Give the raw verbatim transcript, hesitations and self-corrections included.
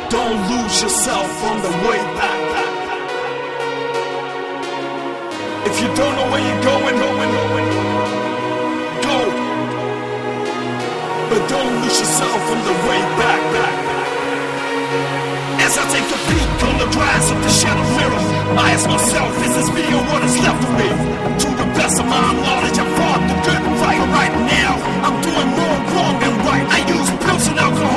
Don't lose yourself on the way back. If you don't know where you're going, going, going, go. But don't lose yourself on the way back, back. As I take a peek on the glass of the shadow mirror, I ask myself, is this me or what is left of me? To the best of my knowledge, I fought the good fight. Right now, I'm doing more wrong than right. I use pills and alcohol